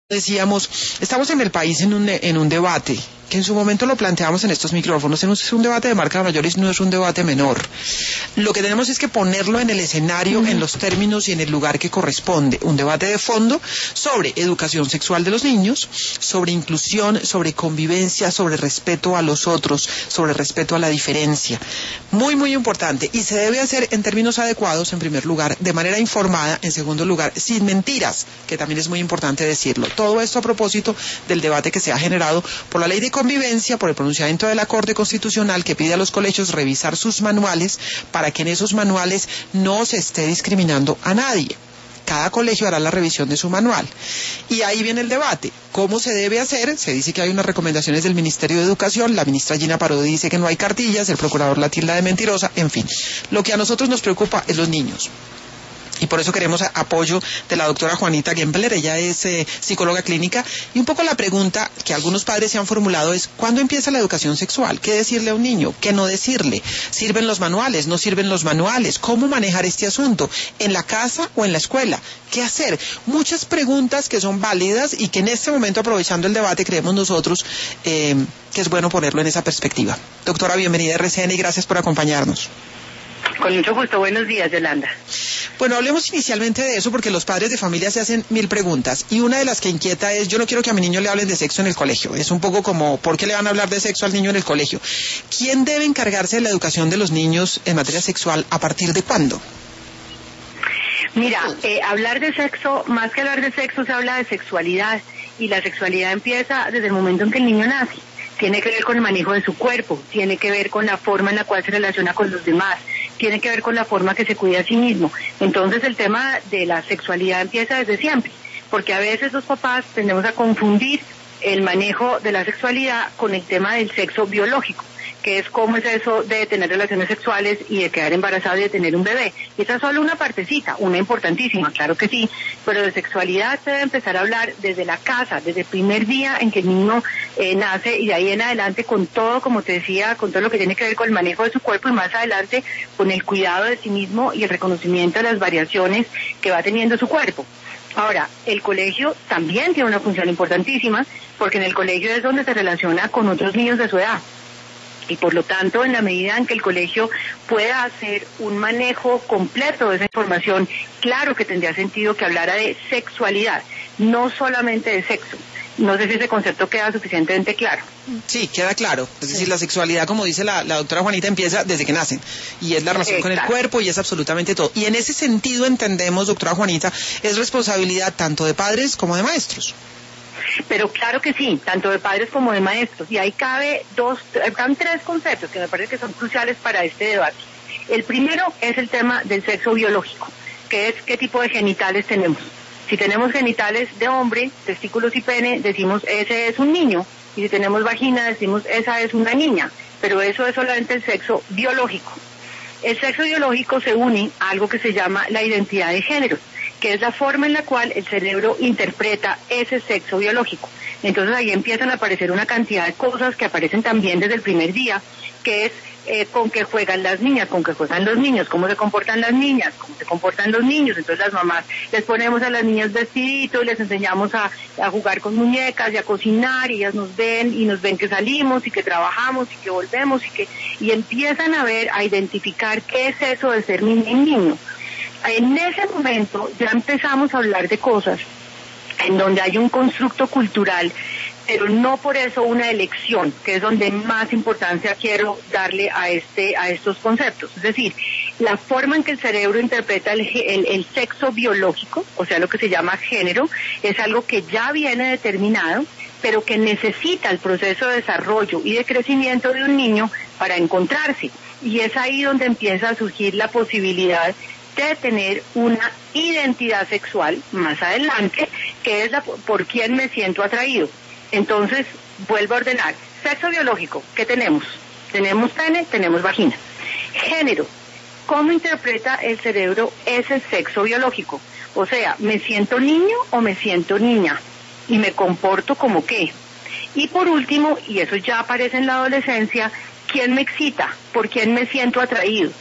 Decíamos, estamos en el país en un debate, que en su momento lo planteamos en estos micrófonos, es un debate de marca mayor y no es un debate menor. Lo que tenemos es que ponerlo en el escenario, en los términos y en el lugar que corresponde. Un debate de fondo sobre educación sexual de los niños, sobre inclusión, sobre convivencia, sobre respeto a los otros, sobre respeto a la diferencia. Muy, muy importante. Y se debe hacer en términos adecuados, en primer lugar, de manera informada, en segundo lugar, sin mentiras, que también es muy importante decirlo. Todo esto a propósito del debate que se ha generado por la ley de convivencia, por el pronunciamiento de la Corte Constitucional que pide a los colegios revisar sus manuales para que en esos manuales no se esté discriminando a nadie. Cada colegio hará la revisión de su manual. Y ahí viene el debate. ¿Cómo se debe hacer? Se dice que hay unas recomendaciones del Ministerio de Educación, la ministra Gina Parodi dice que no hay cartillas, el procurador la tilda de mentirosa, en fin. Lo que a nosotros nos preocupa es los niños. Y por eso queremos apoyo de la doctora Juanita Gembler, ella es psicóloga clínica, y un poco la pregunta que algunos padres se han formulado es, ¿cuándo empieza la educación sexual? ¿Qué decirle a un niño? ¿Qué no decirle? ¿Sirven los manuales? ¿No sirven los manuales? ¿Cómo manejar este asunto? ¿En la casa o en la escuela? ¿Qué hacer? Muchas preguntas que son válidas y que en este momento, aprovechando el debate, creemos nosotros que es bueno ponerlo en esa perspectiva. Doctora, bienvenida a RCN y gracias por acompañarnos. Con mucho gusto, buenos días, Yolanda. Bueno, hablemos inicialmente de eso porque los padres de familia se hacen mil preguntas y una de las que inquieta es, yo no quiero que a mi niño le hablen de sexo en el colegio. Es un poco como, ¿por qué le van a hablar de sexo al niño en el colegio? ¿Quién debe encargarse de la educación de los niños en materia sexual? ¿A partir de cuándo? Mira, hablar de sexo, más que hablar de sexo, se habla de sexualidad y la sexualidad empieza desde el momento en que el niño nace. Tiene que ver con el manejo de su cuerpo, tiene que ver con la forma en la cual se relaciona con los demás, tiene que ver con la forma que se cuida a sí mismo. Entonces el tema de la sexualidad empieza desde siempre, porque a veces los papás tendemos a confundir el manejo de la sexualidad con el tema del sexo biológico, que es cómo es eso de tener relaciones sexuales y de quedar embarazado y de tener un bebé. Y esa es solo una partecita, una importantísima, claro que sí, pero de sexualidad se debe empezar a hablar desde la casa, desde el primer día en que el niño nace y de ahí en adelante con todo, como te decía, con todo lo que tiene que ver con el manejo de su cuerpo y más adelante con el cuidado de sí mismo y el reconocimiento de las variaciones que va teniendo su cuerpo. Ahora, el colegio también tiene una función importantísima porque en el colegio es donde se relaciona con otros niños de su edad. Y por lo tanto, en la medida en que el colegio pueda hacer un manejo completo de esa información, claro que tendría sentido que hablara de sexualidad, no solamente de sexo. No sé si ese concepto queda suficientemente claro. Sí, queda claro. Es decir, la sexualidad, como dice la doctora Juanita, empieza desde que nacen. Y es la relación con el cuerpo y es absolutamente todo. Y en ese sentido entendemos, doctora Juanita, es responsabilidad tanto de padres como de maestros. Pero claro que sí, tanto de padres como de maestros. Y ahí caben tres conceptos que me parece que son cruciales para este debate. El primero es el tema del sexo biológico, que es qué tipo de genitales tenemos. Si tenemos genitales de hombre, testículos y pene, decimos ese es un niño. Y si tenemos vagina, decimos esa es una niña. Pero eso es solamente el sexo biológico. El sexo biológico se une a algo que se llama la identidad de género, que es la forma en la cual el cerebro interpreta ese sexo biológico. Entonces ahí empiezan a aparecer una cantidad de cosas que aparecen también desde el primer día, que es con qué juegan las niñas, con qué juegan los niños, cómo se comportan las niñas, cómo se comportan los niños. Entonces las mamás les ponemos a las niñas vestiditos, les enseñamos a jugar con muñecas y a cocinar, y ellas nos ven que salimos y que trabajamos y que volvemos y empiezan a ver, a identificar qué es eso de ser niña y niño. En ese momento ya empezamos a hablar de cosas en donde hay un constructo cultural, pero no por eso una elección, que es donde más importancia quiero darle a estos conceptos. Es decir, la forma en que el cerebro interpreta el sexo biológico, o sea, lo que se llama género, es algo que ya viene determinado, pero que necesita el proceso de desarrollo y de crecimiento de un niño para encontrarse. Y es ahí donde empieza a surgir la posibilidad de tener una identidad sexual más adelante, que es por quién me siento atraído. Entonces, vuelvo a ordenar. Sexo biológico, ¿qué tenemos? Tenemos pene, tenemos vagina. Género, ¿cómo interpreta el cerebro ese sexo biológico? O sea, ¿me siento niño o me siento niña? ¿Y me comporto como qué? Y por último, y eso ya aparece en la adolescencia, ¿quién me excita? ¿Por quién me siento atraído?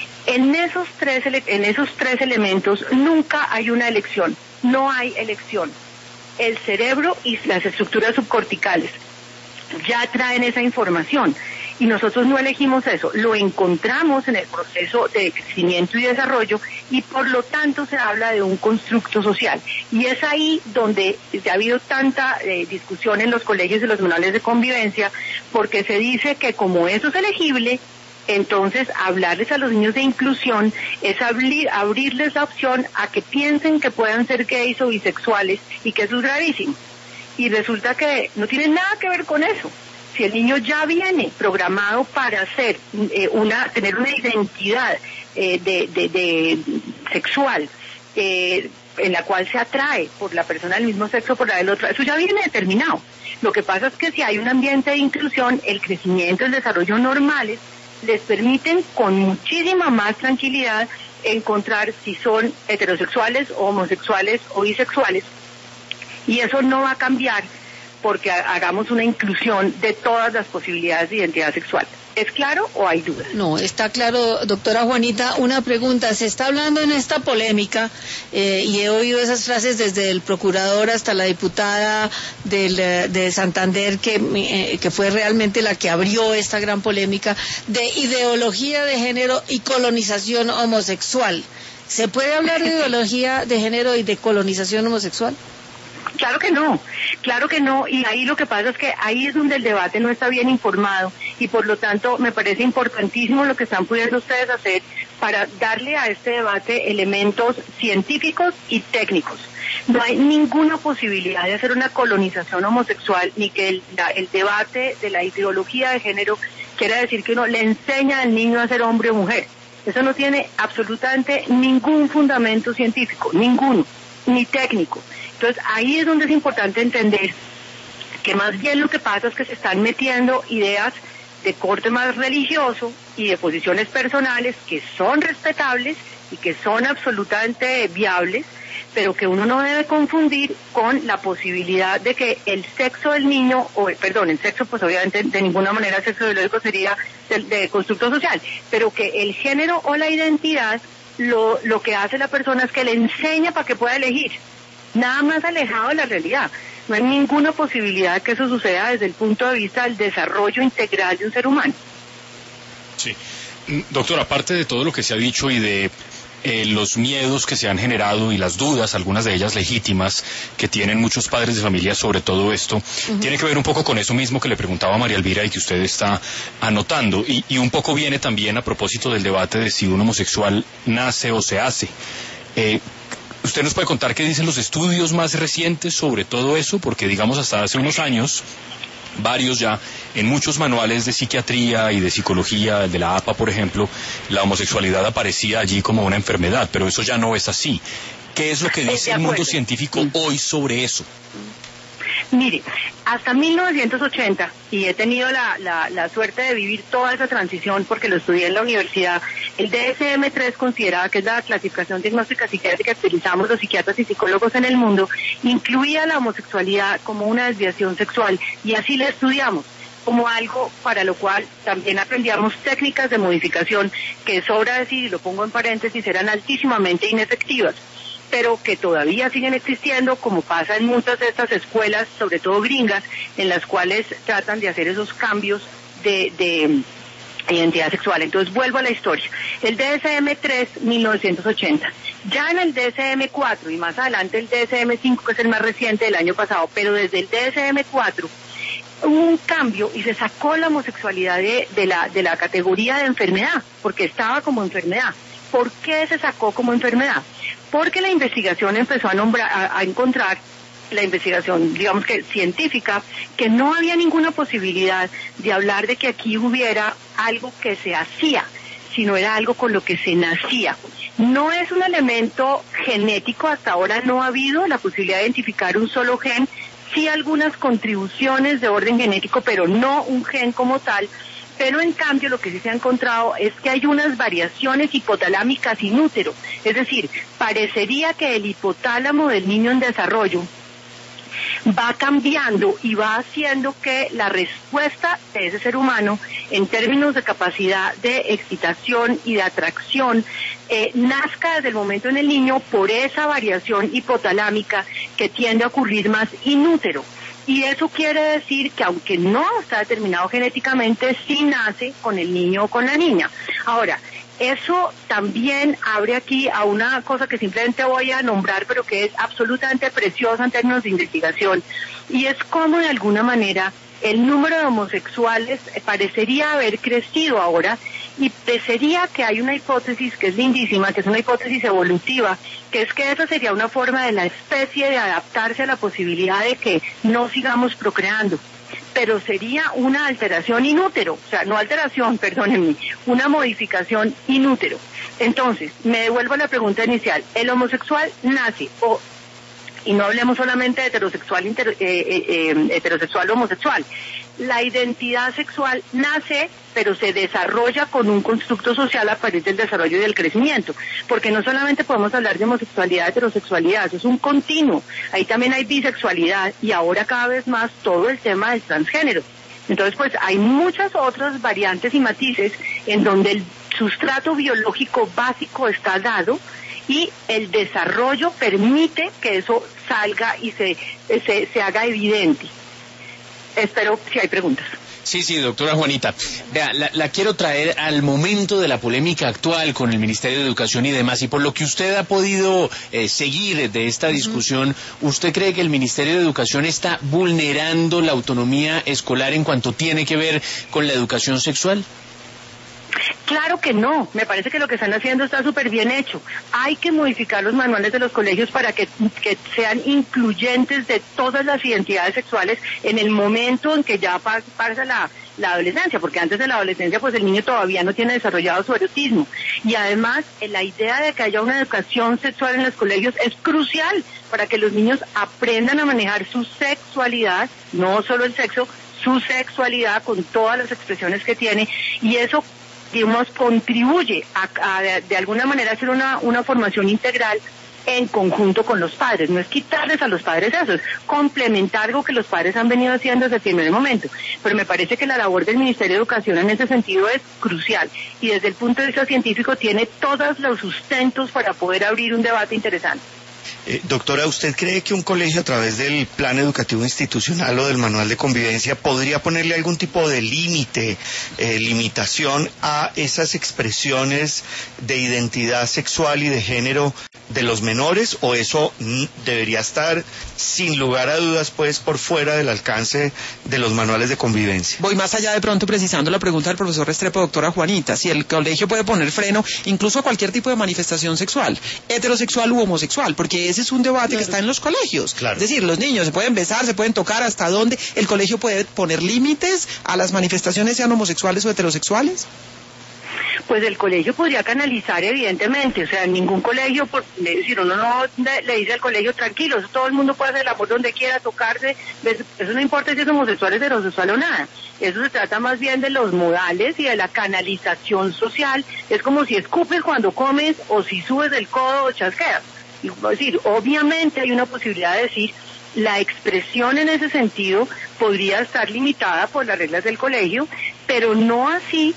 En esos tres elementos nunca hay una elección, no hay elección. el cerebro y las estructuras subcorticales ya traen esa información y nosotros no elegimos eso, lo encontramos en el proceso de crecimiento y desarrollo y por lo tanto se habla de un constructo social y es ahí donde ha habido tanta discusión en los colegios y los manuales de convivencia porque se dice que como eso es elegible, entonces hablarles a los niños de inclusión es abrirles la opción a que piensen que puedan ser gays o bisexuales y que eso es gravísimo. Y resulta que no tiene nada que ver con eso. Si el niño ya viene programado para ser tener una identidad de sexual en la cual se atrae por la persona del mismo sexo por la del otro, eso ya viene determinado. Lo que pasa es que si hay un ambiente de inclusión, el crecimiento, el desarrollo normales les permiten con muchísima más tranquilidad encontrar si son heterosexuales o homosexuales o bisexuales. Y eso no va a cambiar porque hagamos una inclusión de todas las posibilidades de identidad sexual. ¿Es claro o hay dudas? No, está claro, doctora Juanita. Una pregunta, se está hablando en esta polémica, y he oído esas frases desde el procurador hasta la diputada de Santander, que fue realmente la que abrió esta gran polémica, de ideología de género y colonización homosexual. ¿Se puede hablar de ideología de género y de colonización homosexual? Claro que no, y ahí lo que pasa es que ahí es donde el debate no está bien informado y por lo tanto me parece importantísimo lo que están pudiendo ustedes hacer para darle a este debate elementos científicos y técnicos. No hay ninguna posibilidad de hacer una colonización homosexual ni que el debate de la ideología de género quiera decir que uno le enseña al niño a ser hombre o mujer. Eso no tiene absolutamente ningún fundamento científico, ninguno, ni técnico. Entonces ahí es donde es importante entender que más bien lo que pasa es que se están metiendo ideas de corte más religioso y de posiciones personales que son respetables y que son absolutamente viables, pero que uno no debe confundir con la posibilidad de que el sexo del niño, el sexo pues obviamente de ninguna manera sexo biológico sería de constructo social, pero que el género o la identidad lo que hace la persona es que le enseña para que pueda elegir. Nada más alejado de la realidad. No hay ninguna posibilidad de que eso suceda desde el punto de vista del desarrollo integral de un ser humano. Sí. Doctor, aparte de todo lo que se ha dicho y de los miedos que se han generado y las dudas, algunas de ellas legítimas, que tienen muchos padres de familia sobre todo esto, tiene que ver un poco con eso mismo que le preguntaba a María Elvira y que usted está anotando, y un poco viene también a propósito del debate de si un homosexual nace o se hace. ¿Usted nos puede contar qué dicen los estudios más recientes sobre todo eso? Porque digamos hasta hace unos años, varios ya, en muchos manuales de psiquiatría y de psicología, el de la APA por ejemplo, la homosexualidad aparecía allí como una enfermedad, pero eso ya no es así. ¿Qué es lo que dice el mundo científico hoy sobre eso? Mire, hasta 1980, y he tenido la suerte de vivir toda esa transición porque lo estudié en la universidad, el DSM-3 consideraba que es la clasificación diagnóstica psiquiátrica que utilizamos los psiquiatras y psicólogos en el mundo, incluía la homosexualidad como una desviación sexual, y así la estudiamos como algo para lo cual también aprendíamos técnicas de modificación que, sobra decir, y lo pongo en paréntesis, eran altísimamente inefectivas, pero que todavía siguen existiendo, como pasa en muchas de estas escuelas, sobre todo gringas, en las cuales tratan de hacer esos cambios de identidad sexual. Entonces vuelvo a la historia. El DSM-3, 1980. Ya en el DSM-4 y más adelante el DSM-5, que es el más reciente del año pasado, pero desde el DSM-4 hubo un cambio y se sacó la homosexualidad de la categoría de enfermedad, porque estaba como enfermedad. ¿Por qué se sacó como enfermedad? Porque la investigación empezó a encontrar, la investigación, digamos que científica, que no había ninguna posibilidad de hablar de que aquí hubiera algo que se hacía, sino era algo con lo que se nacía. No es un elemento genético, hasta ahora no ha habido la posibilidad de identificar un solo gen, sí algunas contribuciones de orden genético, pero no un gen como tal. Pero en cambio lo que sí se ha encontrado es que hay unas variaciones hipotalámicas in útero, es decir, parecería que el hipotálamo del niño en desarrollo va cambiando y va haciendo que la respuesta de ese ser humano en términos de capacidad de excitación y de atracción nazca desde el momento en el niño por esa variación hipotalámica que tiende a ocurrir más inútero. Y eso quiere decir que aunque no está determinado genéticamente, sí nace con el niño o con la niña. Ahora, eso también abre aquí a una cosa que simplemente voy a nombrar, pero que es absolutamente preciosa en términos de investigación, y es cómo de alguna manera el número de homosexuales parecería haber crecido ahora, y parecería que hay una hipótesis que es lindísima, que es una hipótesis evolutiva, que es que esa sería una forma de la especie de adaptarse a la posibilidad de que no sigamos procreando. Pero sería una alteración in útero, o sea, no alteración, perdónenme, una modificación in útero. Entonces, me devuelvo a la pregunta inicial, ¿el homosexual nace y no hablemos solamente de heterosexual o homosexual? La identidad sexual nace, pero se desarrolla con un constructo social a partir del desarrollo y del crecimiento, porque no solamente podemos hablar de homosexualidad, heterosexualidad, eso es un continuo, ahí también hay bisexualidad y ahora cada vez más todo el tema del transgénero. Entonces, pues hay muchas otras variantes y matices en donde el sustrato biológico básico está dado y el desarrollo permite que eso salga y se haga evidente. Espero si hay preguntas. Sí, doctora Juanita. Vea, la quiero traer al momento de la polémica actual con el Ministerio de Educación y demás, y por lo que usted ha podido seguir de esta discusión, ¿usted cree que el Ministerio de Educación está vulnerando la autonomía escolar en cuanto tiene que ver con la educación sexual? Claro que no, me parece que lo que están haciendo está súper bien hecho. Hay que modificar los manuales de los colegios para que sean incluyentes de todas las identidades sexuales en el momento en que ya pasa la adolescencia, porque antes de la adolescencia pues el niño todavía no tiene desarrollado su erotismo. Y además la idea de que haya una educación sexual en los colegios es crucial para que los niños aprendan a manejar su sexualidad, no solo el sexo, su sexualidad con todas las expresiones que tiene, y eso digamos, contribuye a de alguna manera hacer una formación integral en conjunto con los padres. No es quitarles a los padres eso, es complementar algo que los padres han venido haciendo desde el primer momento. Pero me parece que la labor del Ministerio de Educación en ese sentido es crucial y desde el punto de vista científico tiene todos los sustentos para poder abrir un debate interesante. Doctora, ¿usted cree que un colegio a través del plan educativo institucional o del manual de convivencia podría ponerle algún tipo de límite, limitación a esas expresiones de identidad sexual y de género de los menores, o eso debería estar sin lugar a dudas pues por fuera del alcance de los manuales de convivencia? Voy más allá de pronto precisando la pregunta del profesor Restrepo, doctora Juanita, si el colegio puede poner freno incluso a cualquier tipo de manifestación sexual, heterosexual u homosexual, porque ese es un debate que está en los colegios. Claro. Es decir, los niños se pueden besar, se pueden tocar, ¿hasta dónde? ¿El colegio puede poner límites a las manifestaciones, sean homosexuales o heterosexuales? Pues el colegio podría canalizar, evidentemente, o sea, en ningún colegio, es decir, uno no le dice al colegio, tranquilo, todo el mundo puede hacer el amor donde quiera, tocarse, eso no importa si es homosexual, heterosexual o nada, eso se trata más bien de los modales y de la canalización social, es como si escupes cuando comes, o si subes el codo o chasqueas. Es decir, obviamente hay una posibilidad de decir, la expresión en ese sentido podría estar limitada por las reglas del colegio, pero no así,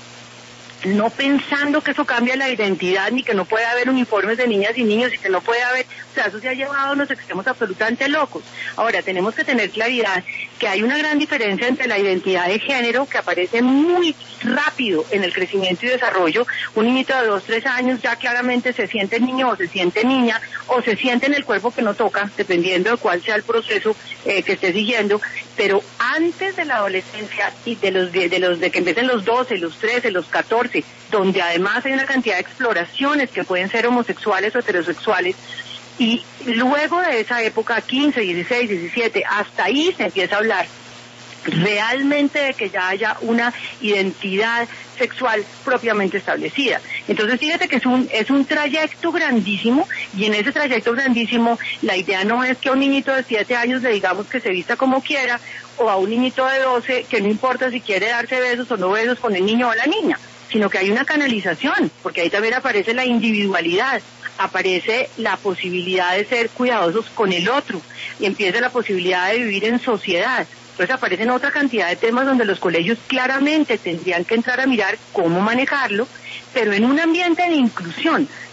no pensando que eso cambia la identidad, ni que no puede haber uniformes de niñas y niños, y que no puede haber, o sea, eso se ha llevado a unos extremos absolutamente locos. Ahora, tenemos que tener claridad que hay una gran diferencia entre la identidad de género, que aparece muy rápido en el crecimiento y desarrollo. Un niñito de 2, 3 años ya claramente se siente niño o se siente niña, o se siente en el cuerpo que no toca, dependiendo de cuál sea el proceso que esté siguiendo, pero antes de la adolescencia y de que empiecen los 12, los 13, los 14, donde además hay una cantidad de exploraciones que pueden ser homosexuales o heterosexuales, y luego de esa época, 15, 16, 17, hasta ahí se empieza a hablar realmente de que ya haya una identidad sexual propiamente establecida. Entonces fíjate que es un trayecto grandísimo, y en ese trayecto grandísimo la idea no es que a un niñito de 7 años le digamos que se vista como quiera, o a un niñito de 12 que no importa si quiere darse besos o no besos con el niño o la niña, sino que hay una canalización, porque ahí también aparece la individualidad, aparece la posibilidad de ser cuidadosos con el otro, y empieza la posibilidad de vivir en sociedad. Entonces aparecen otra cantidad de temas donde los colegios claramente tendrían que entrar a mirar cómo manejarlo, pero en un ambiente de inclusión,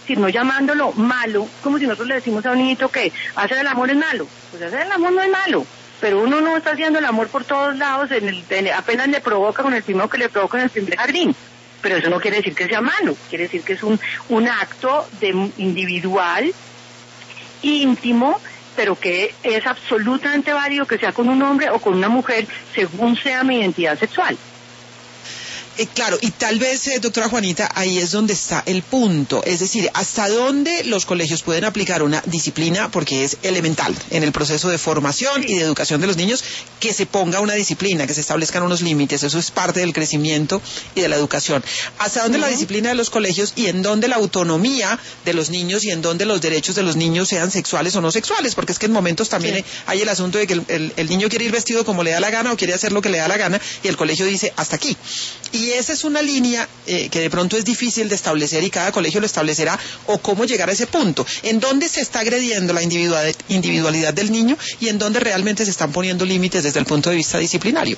decir, no llamándolo malo, como si nosotros le decimos a un niñito que hacer el amor es malo. Pues hacer el amor no es malo, pero uno no está haciendo el amor por todos lados, apenas le provoca con el primero que le provoca en el primer jardín. Pero eso no quiere decir que sea malo, quiere decir que es un acto individual, íntimo, pero que es absolutamente válido que sea con un hombre o con una mujer, según sea mi identidad sexual. Claro, y tal vez, doctora Juanita, ahí es donde está el punto. Es decir, ¿hasta dónde los colegios pueden aplicar una disciplina? Porque es elemental en el proceso de formación y de educación de los niños que se ponga una disciplina, que se establezcan unos límites. Eso es parte del crecimiento y de la educación. ¿Hasta dónde la disciplina de los colegios y en dónde la autonomía de los niños y en dónde los derechos de los niños sean sexuales o no sexuales? Porque es que en momentos también hay el asunto de que el niño quiere ir vestido como le da la gana o quiere hacer lo que le da la gana y el colegio dice hasta aquí. Y esa es una línea que de pronto es difícil de establecer y cada colegio lo establecerá, o cómo llegar a ese punto. ¿En dónde se está agrediendo la individualidad del niño y en dónde realmente se están poniendo límites desde el punto de vista disciplinario?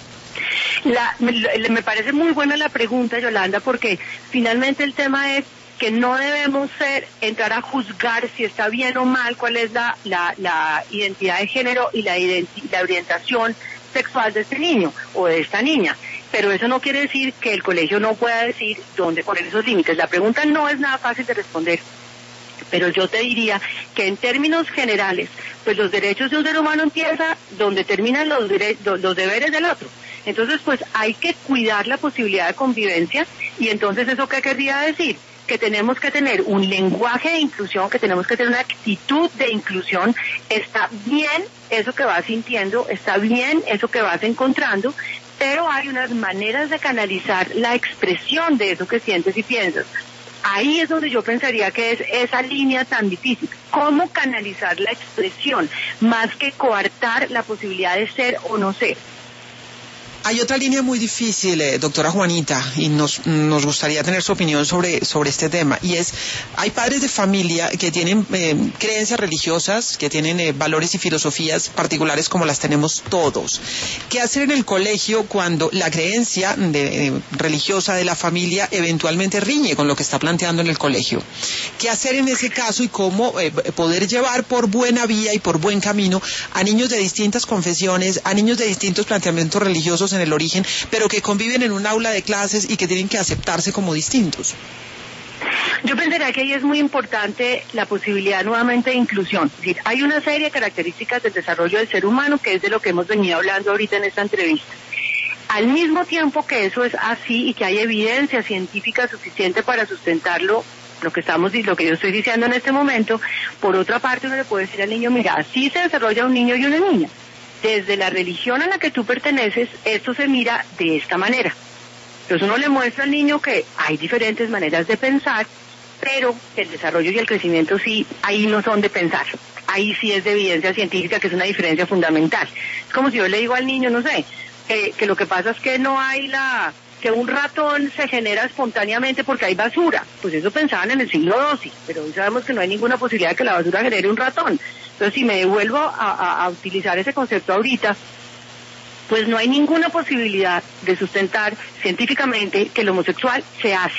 Me parece muy buena la pregunta, Yolanda, porque finalmente el tema es que no debemos entrar a juzgar si está bien o mal, cuál es la identidad de género y la orientación sexual de este niño o de esta niña. Pero eso no quiere decir que el colegio no pueda decir dónde poner esos límites. La pregunta no es nada fácil de responder, pero yo te diría que en términos generales, pues los derechos de un ser humano empiezan donde terminan los deberes del otro. Entonces, pues hay que cuidar la posibilidad de convivencia, y entonces ¿eso qué querría decir? Que tenemos que tener un lenguaje de inclusión, que tenemos que tener una actitud de inclusión. Está bien eso que vas sintiendo, está bien eso que vas encontrando, pero hay unas maneras de canalizar la expresión de eso que sientes y piensas. Ahí es donde yo pensaría que es esa línea tan difícil. ¿Cómo canalizar la expresión más que coartar la posibilidad de ser o no ser? Hay otra línea muy difícil, doctora Juanita, y nos gustaría tener su opinión sobre este tema, y es, hay padres de familia que tienen creencias religiosas, que tienen valores y filosofías particulares como las tenemos todos. ¿Qué hacer en el colegio cuando la creencia religiosa de la familia eventualmente riñe con lo que está planteando en el colegio? ¿Qué hacer en ese caso y cómo poder llevar por buena vía y por buen camino a niños de distintas confesiones, a niños de distintos planteamientos religiosos en el origen, pero que conviven en un aula de clases y que tienen que aceptarse como distintos? Yo pensaría que ahí es muy importante la posibilidad nuevamente de inclusión. Es decir, hay una serie de características del desarrollo del ser humano, que es de lo que hemos venido hablando ahorita en esta entrevista. Al mismo tiempo que eso es así y que hay evidencia científica suficiente para sustentarlo, lo que yo estoy diciendo en este momento, por otra parte uno le puede decir al niño, mira, así se desarrolla un niño y una niña. Desde la religión a la que tú perteneces, esto se mira de esta manera. Entonces uno le muestra al niño que hay diferentes maneras de pensar, pero el desarrollo y el crecimiento sí, ahí no son de pensar. Ahí sí es de evidencia científica, que es una diferencia fundamental. Es como si yo le digo al niño, no sé, que lo que pasa es que no hay que un ratón se genera espontáneamente porque hay basura. Pues eso pensaban en el siglo XII, pero hoy sabemos que no hay ninguna posibilidad de que la basura genere un ratón. Entonces, si me devuelvo a utilizar ese concepto ahorita, pues no hay ninguna posibilidad de sustentar científicamente que el homosexual se hace.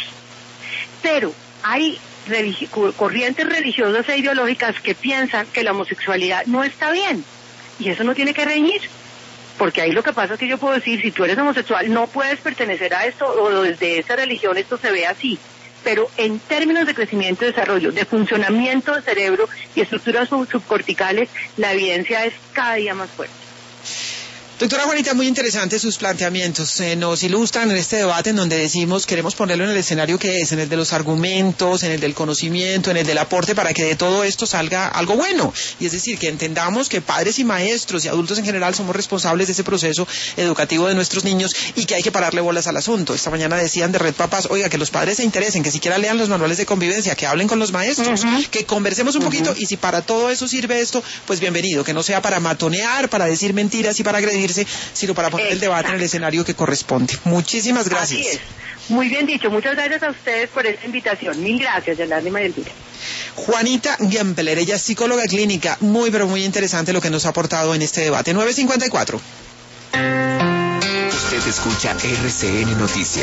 Pero hay corrientes religiosas e ideológicas que piensan que la homosexualidad no está bien, y eso no tiene que reñir. Porque ahí lo que pasa es que yo puedo decir, si tú eres homosexual no puedes pertenecer a esto, o desde esta religión esto se ve así. Pero en términos de crecimiento y desarrollo, de funcionamiento del cerebro y estructuras subcorticales, la evidencia es cada día más fuerte. Doctora Juanita, muy interesantes sus planteamientos. Nos ilustran en este debate en donde decimos, queremos ponerlo en el escenario que es, en el de los argumentos, en el del conocimiento, en el del aporte, para que de todo esto salga algo bueno. Y es decir, que entendamos que padres y maestros y adultos en general somos responsables de ese proceso educativo de nuestros niños y que hay que pararle bolas al asunto. Esta mañana decían de Red Papás, oiga, que los padres se interesen, que siquiera lean los manuales de convivencia, que hablen con los maestros, que conversemos un poquito, y si para todo eso sirve esto, pues bienvenido, que no sea para matonear, para decir mentiras y para agredir, sino para poner el debate en el escenario que corresponde. Muchísimas gracias. Así es. Muy bien dicho. Muchas gracias a ustedes por esta invitación. Mil gracias, Yolanda y María Elvira. Juanita Giempeler, ella es psicóloga clínica. Muy, pero muy interesante lo que nos ha aportado en este debate. 9:54. Usted escucha RCN Noticias.